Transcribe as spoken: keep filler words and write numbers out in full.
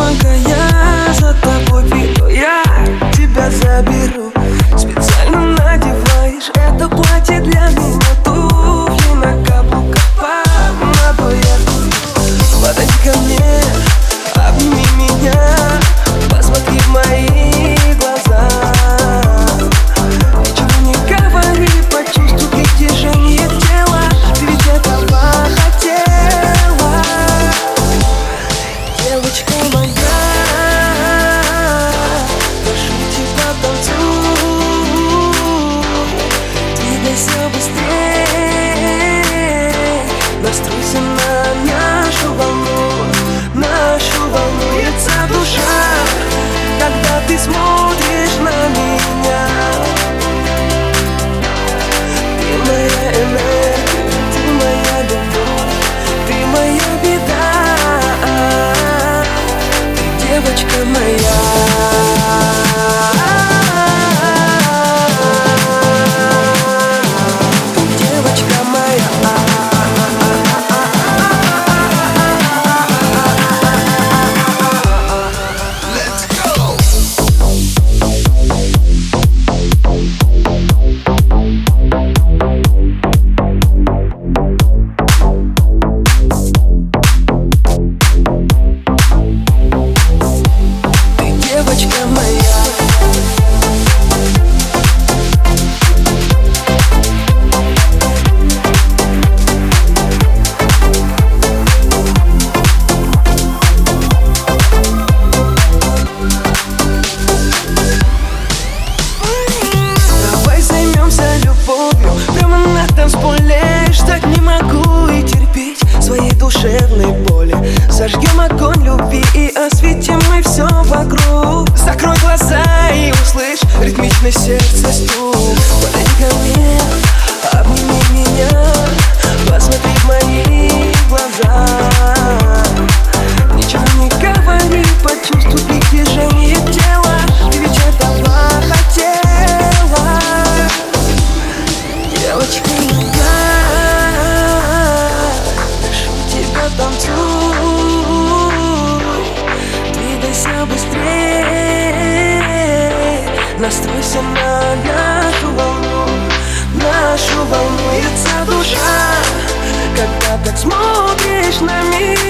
только я за тобой приду, я тебя заберу. Специально надеваешь это платье для меня, туфли на каблуках помаду я. Подойди ко мне, обними меня, посмотри в мои глаза. Ничего не говори, почувствуй притяжение тела, ты ведь этого хотела. Девочка моя, прошу тебя, танцуй, двигайся быстрее, настройся на нашу волну, нашу волнуется душа, когда ты смотришь на меня. Ты моя энергия, ты моя любовь, ты моя беда, ты девочка моя. Девочка моя. Давай займемся любовью прямо на танцполе. Ждать не могу и терпеть своей душевной боли. Зажгем огонь любви и осветим мы все вокруг. Закрой глаза и услышь ритмичный сердце стук. Подойди ко мне, обними меня, посмотри в мои глаза. Ничего не говори, почувствуй притяжение тела, ты ведь этого хотела. Девочка моя, прошу тебя, танцуй, двигайся быстрее, настройся на нашу волну, нашу волнуется душа, когда так смотришь на мир.